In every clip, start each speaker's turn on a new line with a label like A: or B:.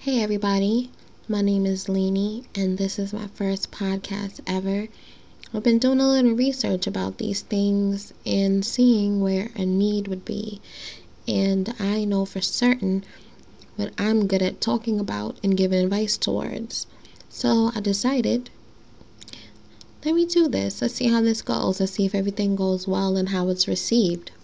A: Hey everybody, my name is Leanie and this is my first podcast ever. I've been doing a little research about these things and seeing where a need would be. And I know for certain what I'm good at talking about and giving advice towards. So I decided, let me do this. Let's see how this goes. Let's see if everything goes well and how it's received.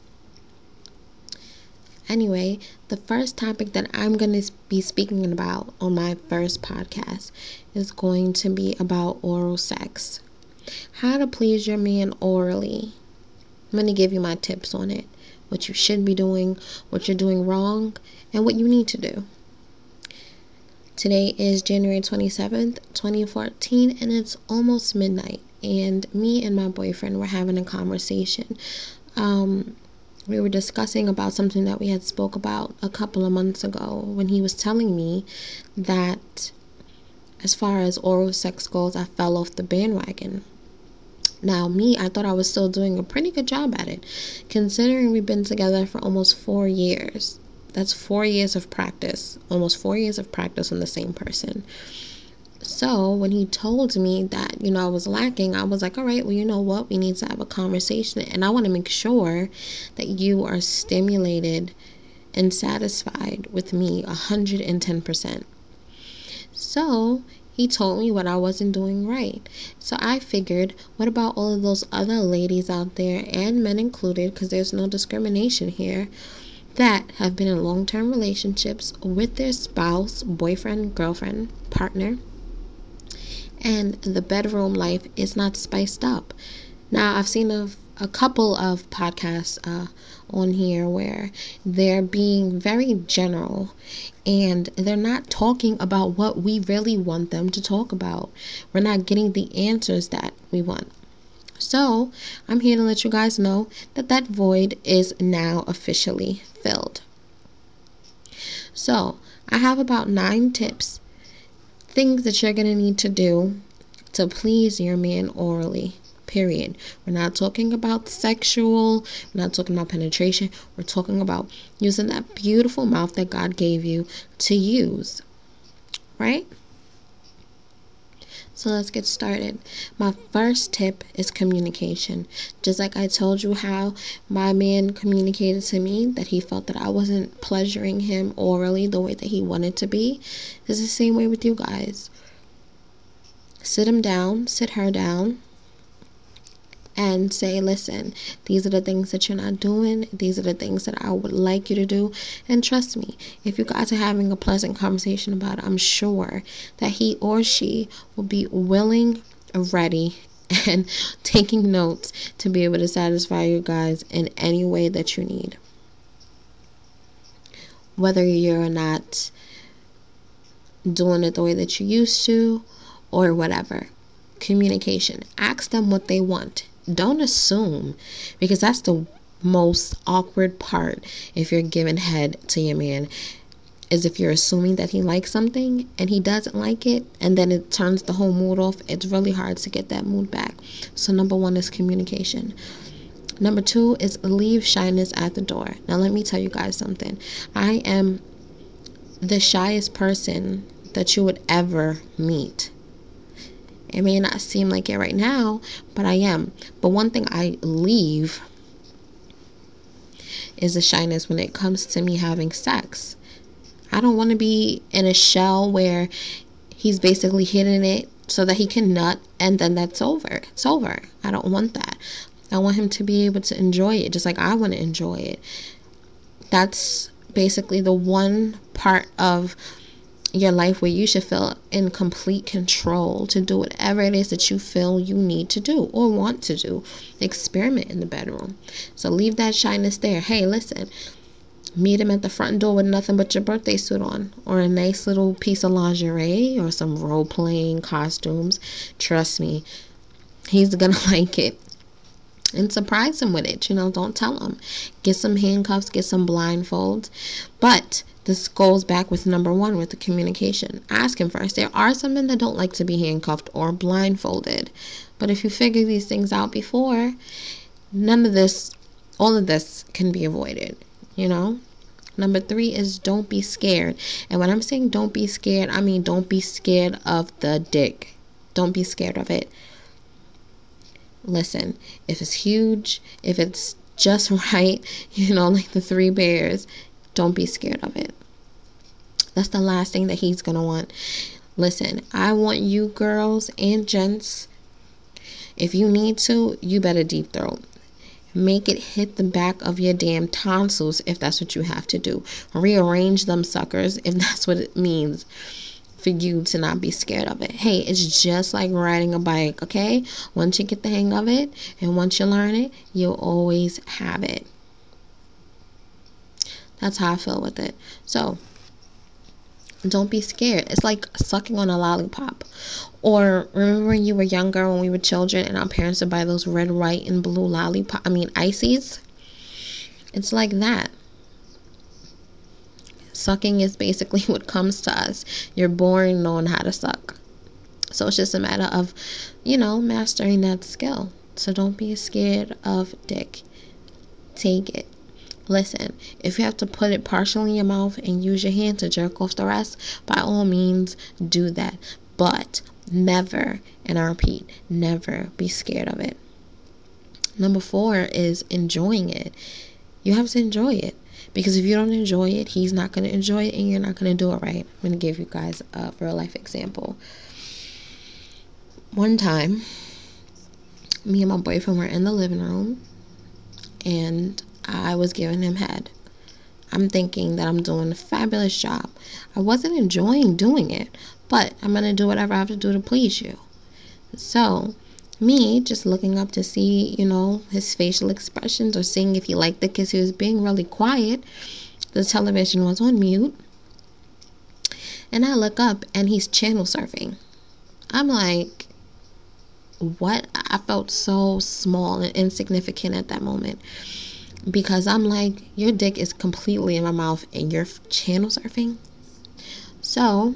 A: Anyway, the first topic that I'm going to be speaking about on my first podcast is going to be about oral sex. How to please your man orally. I'm going to give you my tips on it. What you should be doing, what you're doing wrong, and what you need to do. Today is January 27th, 2014, and it's almost midnight. And me and my boyfriend were having a conversation. We were discussing about something that we had spoke about a couple of months ago when he was telling me that as far as oral sex goes, I fell off the bandwagon. Now, I thought I was still doing a pretty good job at it, considering we've been together for almost 4 years. That's 4 years of practice, almost 4 years of practice on the same person. So when he told me that, I was lacking, I was like, all right, well, you know what? We need to have a conversation. And I want to make sure that you are stimulated and satisfied with me 110%. So he told me what I wasn't doing right. So I figured, what about all of those other ladies out there, and men included, because there's no discrimination here, that have been in long-term relationships with their spouse, boyfriend, girlfriend, partner, and the bedroom life is not spiced up. Now, I've seen a couple of podcasts on here where they're being very general and they're not talking about what we really want them to talk about. We're not getting the answers that we want. So, I'm here to let you guys know that void is now officially filled. So, I have about 9 tips, things that you're going to need to do to please your man orally, period. We're not talking about sexual, we're not talking about penetration, we're talking about using that beautiful mouth that God gave you to use, right? So let's get started. My first tip is communication. Just like I told you how my man communicated to me that he felt that I wasn't pleasuring him orally the way that he wanted to be, it's the same way with you guys. Sit her down, and say, listen, these are the things that you're not doing. These are the things that I would like you to do. And trust me, if you guys are having a pleasant conversation about it, I'm sure that he or she will be willing, ready, and taking notes to be able to satisfy you guys in any way that you need. Whether you're not doing it the way that you used to or whatever. Communication. Ask them what they want. Don't assume, because that's the most awkward part if you're giving head to your man, is if you're assuming that he likes something and he doesn't like it, and then it turns the whole mood off. It's really hard to get that mood back. So number 1 is communication. Number 2 is leave shyness at the door. Now let me tell you guys something. I am the shyest person that you would ever meet. It may not seem like it right now, but I am. But one thing I leave is the shyness when it comes to me having sex. I don't want to be in a shell where he's basically hidden it so that he can nut and then that's over. It's over. I don't want that. I want him to be able to enjoy it just like I want to enjoy it. That's basically the one part of your life where you should feel in complete control to do whatever it is that you feel you need to do or want to do. Experiment in the bedroom. So leave that shyness there. Hey, listen, meet him at the front door with nothing but your birthday suit on, or a nice little piece of lingerie, or some role-playing costumes. Trust me, he's gonna like it. And surprise him with it. Don't tell him. Get some handcuffs, get some blindfolds. But this goes back with number 1 with the communication. Ask him first. There are some men that don't like to be handcuffed or blindfolded. But if you figure these things out before, all of this can be avoided, Number 3 is don't be scared. And when I'm saying don't be scared, I mean don't be scared of the dick. Don't be scared of it. Listen, if it's huge, if it's just right, like the 3 bears, don't be scared of it. That's the last thing that he's gonna want. Listen, I want you girls and gents, if you need to, you better deep throat. Make it hit the back of your damn tonsils if that's what you have to do. Rearrange them suckers if that's what it means for you to not be scared of it. Hey, it's just like riding a bike, okay? Once you get the hang of it and once you learn it, you'll always have it. That's how I feel with it. So, don't be scared. It's like sucking on a lollipop. Or remember when you were younger, when we were children, and our parents would buy those red, white, and blue ices? It's like that. Sucking is basically what comes to us. You're born knowing how to suck. So it's just a matter of, mastering that skill. So don't be scared of dick. Take it. Listen, if you have to put it partially in your mouth and use your hand to jerk off the rest, by all means, do that. But never, and I repeat, never be scared of it. Number 4 is enjoying it. You have to enjoy it. Because if you don't enjoy it, he's not going to enjoy it and you're not going to do it right. I'm going to give you guys a real life example. One time, me and my boyfriend were in the living room and I was giving him head. I'm thinking that I'm doing a fabulous job. I wasn't enjoying doing it, but I'm going to do whatever I have to do to please you. So, me just looking up to see, his facial expressions or seeing if he liked it because he was being really quiet. The television was on mute. And I look up and he's channel surfing. I'm like, what? I felt so small and insignificant at that moment. Because I'm like, your dick is completely in my mouth and you're channel surfing. So,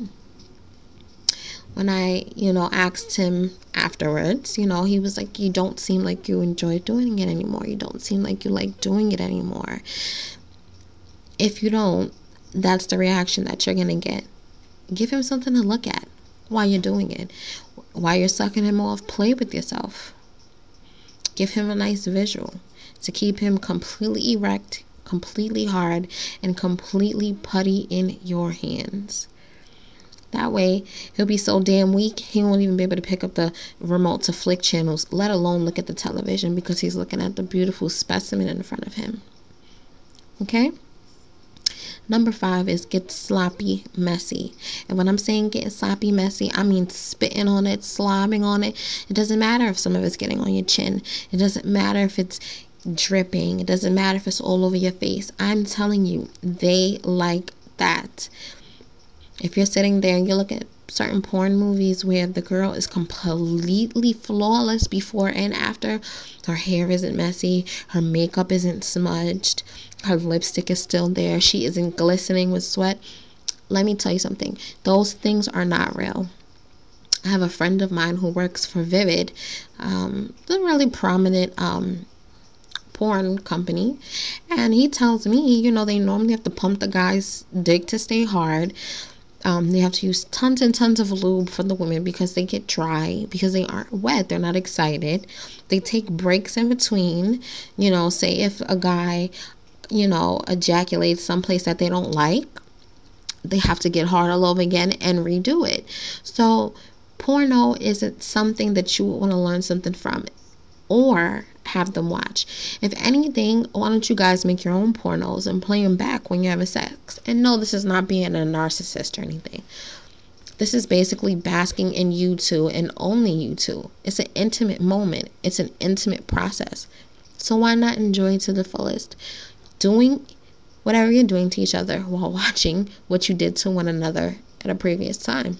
A: when I, asked him afterwards, he was like, you don't seem like you enjoy doing it anymore. You don't seem like you like doing it anymore. If you don't, that's the reaction that you're going to get. Give him something to look at while you're doing it. While you're sucking him off, play with yourself. Give him a nice visual to keep him completely erect, completely hard, and completely putty in your hands. That way, he'll be so damn weak, he won't even be able to pick up the remote to flick channels, let alone look at the television because he's looking at the beautiful specimen in front of him. Okay? Number 5 is get sloppy messy. And when I'm saying getting sloppy messy, I mean spitting on it, slobbing on it. It doesn't matter if some of it's getting on your chin. It doesn't matter if it's dripping. It doesn't matter if it's all over your face. I'm telling you, they like that. If you're sitting there and you look at certain porn movies where the girl is completely flawless before and after, her hair isn't messy, her makeup isn't smudged, her lipstick is still there, she isn't glistening with sweat, let me tell you something, those things are not real. I have a friend of mine who works for Vivid, a really prominent porn company, and he tells me, they normally have to pump the guy's dick to stay hard. They have to use tons and tons of lube for the women because they get dry, because they aren't wet, they're not excited. They take breaks in between, say if a guy, ejaculates someplace that they don't like, they have to get hard all over again and redo it. So porno isn't something that you want to learn something from or have them watch. If anything, why don't you guys make your own pornos and play them back when you're having sex? And no, this is not being a narcissist or anything. This is basically basking in you two and only you two. It's an intimate moment. It's an intimate process. So why not enjoy it to the fullest? Doing whatever you're doing to each other while watching what you did to one another at a previous time.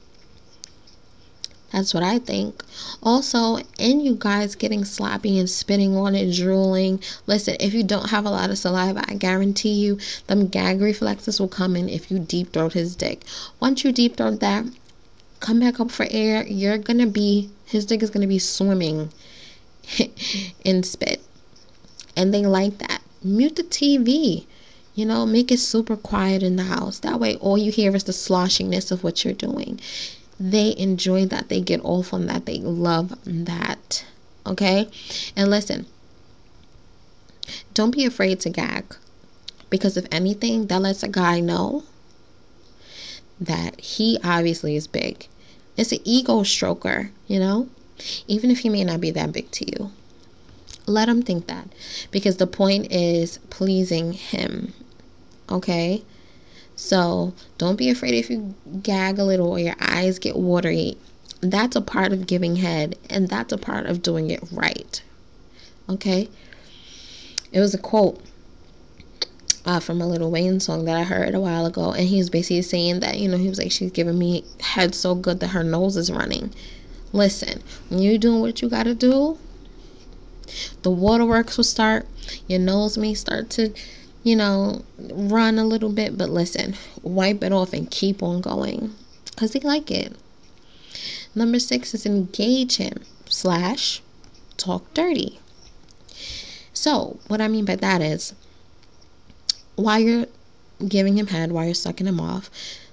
A: That's what I think. Also, and you guys getting sloppy and spitting on it, drooling. Listen, if you don't have a lot of saliva, I guarantee you them gag reflexes will come in if you deep throat his dick. Once you deep throat that, come back up for air. His dick is going to be swimming in spit. And they like that. Mute the TV. Make it super quiet in the house. That way all you hear is the sloshiness of what you're doing. They enjoy that. They get off on that. They love that. Okay? And listen, don't be afraid to gag. Because if anything, that lets a guy know that he obviously is big. It's an ego stroker, even if he may not be that big to you. Let him think that, because the point is pleasing him. Okay? So don't be afraid if you gag a little or your eyes get watery. That's a part of giving head, and that's a part of doing it right. Okay? It was a quote from a Lil Wayne song that I heard a while ago, and he was basically saying that, he was like, she's giving me head so good that her nose is running. Listen, when you're doing what you gotta do, the waterworks will start. Your nose may start to, run a little bit, but listen, wipe it off and keep on going, because they like it. Number 6 is engage him / talk dirty. So what I mean by that is, while you're giving him head, while you're sucking him off,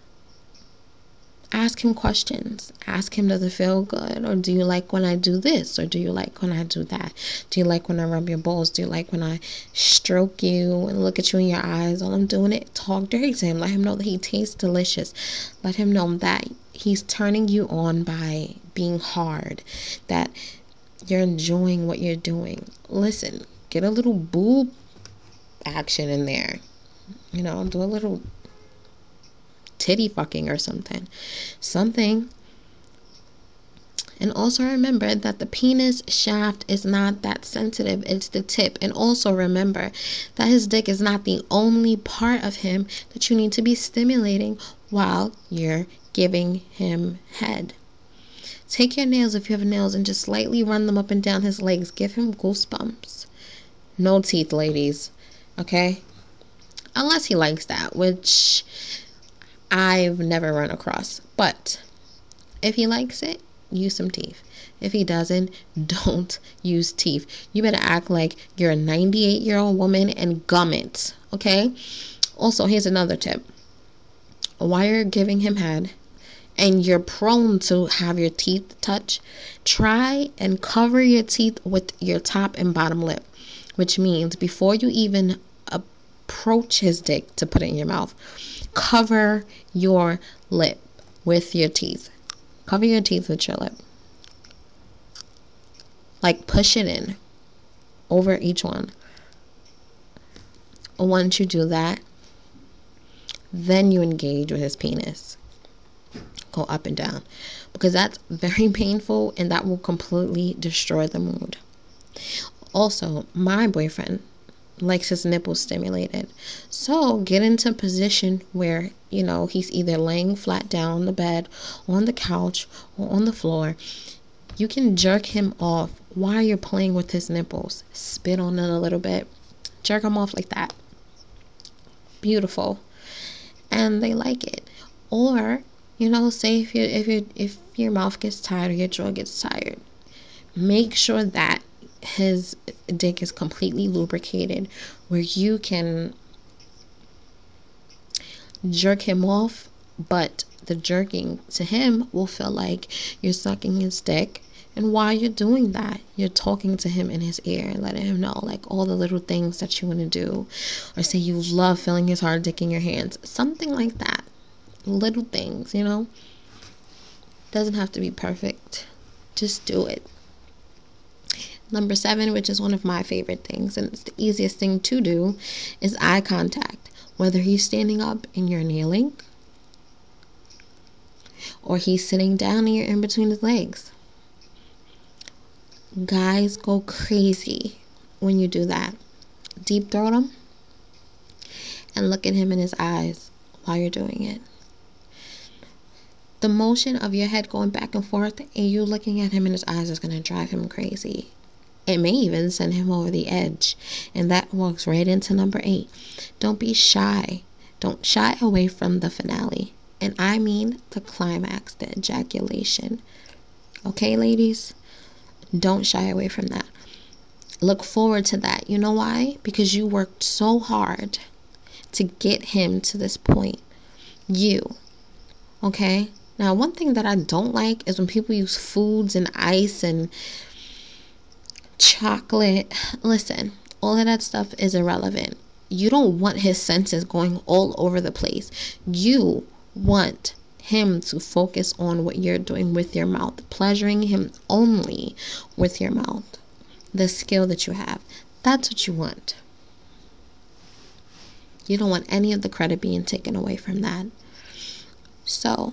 A: ask him questions. Ask him, does it feel good? Or do you like when I do this? Or do you like when I do that? Do you like when I rub your balls? Do you like when I stroke you and look at you in your eyes while I'm doing it? Talk dirty to him. Let him know that he tastes delicious. Let him know that he's turning you on by being hard, that you're enjoying what you're doing. Listen, get a little boob action in there. Do a little titty fucking or something. And also remember that the penis shaft is not that sensitive. It's the tip. And also remember that his dick is not the only part of him that you need to be stimulating while you're giving him head. Take your nails, if you have nails, and just slightly run them up and down his legs. Give him goosebumps. No teeth, ladies. Okay? Unless he likes that, which I've never run across. But if he likes it, use some teeth. If he doesn't, don't use teeth. You better act like you're a 98-year-old woman and gum it. Okay? Also, here's another tip. While you're giving him head and you're prone to have your teeth touch, try and cover your teeth with your top and bottom lip. Which means before you even approach his dick to put it in your mouth, cover your lip with your teeth. Cover your teeth with your lip. Like, push it in over each one. Once you do that, then you engage with his penis. Go up and down, because that's very painful and that will completely destroy the mood. Also, my boyfriend likes his nipples stimulated. So get into a position where, he's either laying flat down on the bed, on the couch, or on the floor. You can jerk him off while you're playing with his nipples. Spit on it a little bit. Jerk him off like that. Beautiful. And they like it. Or, say if your mouth gets tired or your jaw gets tired, make sure that his dick is completely lubricated, where you can jerk him off, but the jerking to him will feel like you're sucking his dick. And while you're doing that, you're talking to him in his ear and letting him know, like, all the little things that you want to do. Or say you love feeling his hard dick in your hands. Something like that. Little things, Doesn't have to be perfect. Just do it. Number 7, which is one of my favorite things, and it's the easiest thing to do, is eye contact. Whether he's standing up and you're kneeling, or he's sitting down and you're in between his legs. Guys go crazy when you do that. Deep throat him and look at him in his eyes while you're doing it. The motion of your head going back and forth and you looking at him in his eyes is going to drive him crazy. It may even send him over the edge. And that walks right into number 8. Don't be shy. Don't shy away from the finale. And I mean the climax, the ejaculation. Okay, ladies? Don't shy away from that. Look forward to that. You know why? Because you worked so hard to get him to this point. You. Okay? Now, one thing that I don't like is when people use foods and ice and chocolate. Listen, all of that stuff is irrelevant. You don't want his senses going all over the place. You want him to focus on what you're doing with your mouth, pleasuring him only with your mouth, the skill that you have. That's what you want. You don't want any of the credit being taken away from that. So,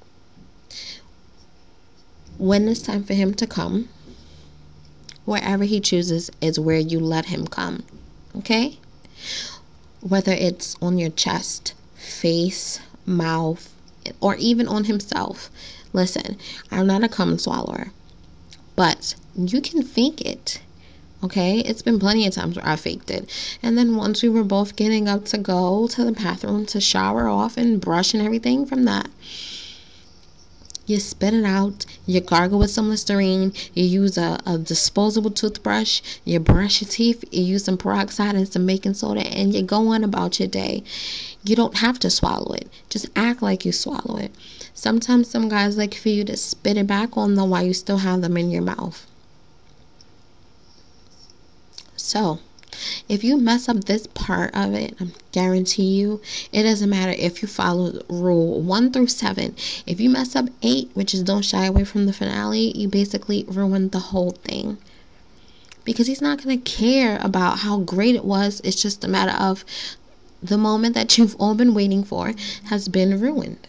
A: when it's time for him to come, wherever he chooses is where you let him come. Okay? Whether it's on your chest, face, mouth, or even on himself. Listen, I'm not a cum swallower, but you can fake it. Okay? It's been plenty of times where I faked it. And then once we were both getting up to go to the bathroom to shower off and brush and everything from that, you spit it out, you gargle with some Listerine, you use a disposable toothbrush, you brush your teeth, you use some peroxide and some baking soda, and you go on about your day. You don't have to swallow it. Just act like you swallow it. Sometimes some guys like for you to spit it back on them while you still have them in your mouth. So, if you mess up this part of it, I guarantee you, it doesn't matter if you follow rule 1 through 7. If you mess up 8, which is don't shy away from the finale, you basically ruined the whole thing. Because he's not going to care about how great it was. It's just a matter of the moment that you've all been waiting for has been ruined.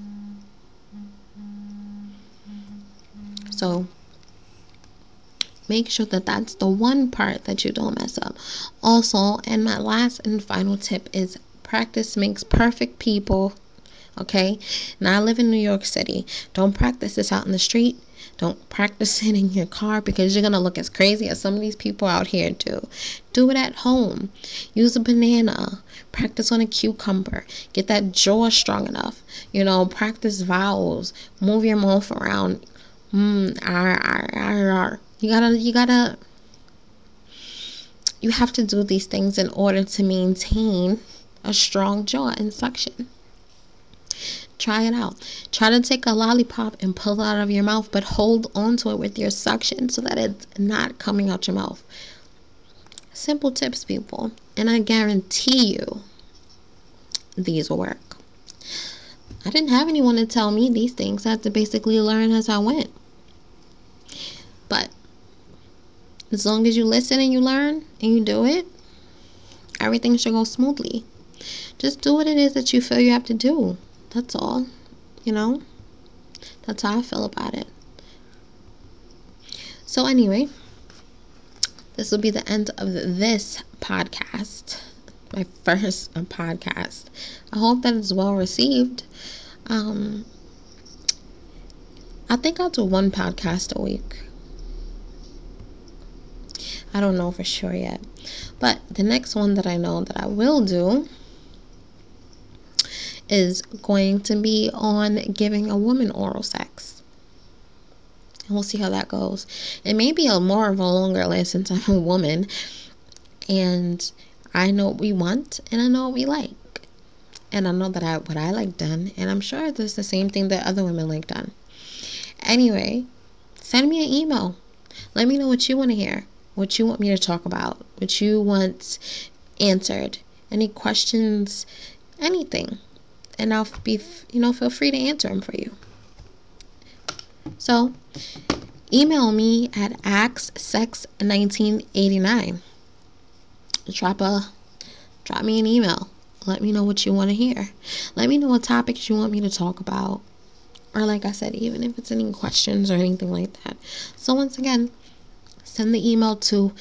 A: So, make sure that that's the one part that you don't mess up. Also, and my last and final tip is practice makes perfect, people. Okay? Now, I live in New York City. Don't practice this out in the street. Don't practice it in your car because you're going to look as crazy as some of these people out here do. Do it at home. Use a banana. Practice on a cucumber. Get that jaw strong enough. Practice vowels. Move your mouth around. You have to do these things in order to maintain a strong jaw and suction. Try it out. Try to take a lollipop and pull it out of your mouth, but hold onto it with your suction so that it's not coming out your mouth. Simple tips, people. And I guarantee you, these will work. I didn't have anyone to tell me these things. I had to basically learn as I went. But as long as you listen and you learn and you do it, everything should go smoothly. Just do what it is that you feel you have to do. That's all. That's how I feel about it. So anyway, this will be the end of this podcast. My first podcast. I hope that it's well received. I think I'll do 1 podcast a week. I don't know for sure yet. But the next one that I know that I will do is going to be on giving a woman oral sex. And we'll see how that goes. It may be more of a longer list since I'm a woman. And I know what we want and I know what we like. And I know that what I like done. And I'm sure there's the same thing that other women like done. Anyway, send me an email. Let me know what you want to hear. What you want me to talk about. What you want answered. Any questions. Anything. And I'll be, feel free to answer them for you. So, email me at axsex1989. Drop me an email. Let me know what you want to hear. Let me know what topics you want me to talk about. Or like I said, even if it's any questions or anything like that. So once again, send the email to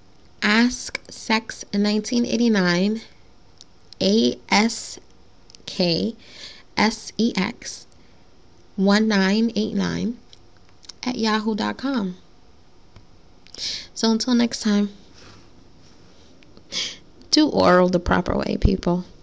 A: asksex1989 ASKSEX1989 at yahoo.com. So until next time, do oral the proper way, people.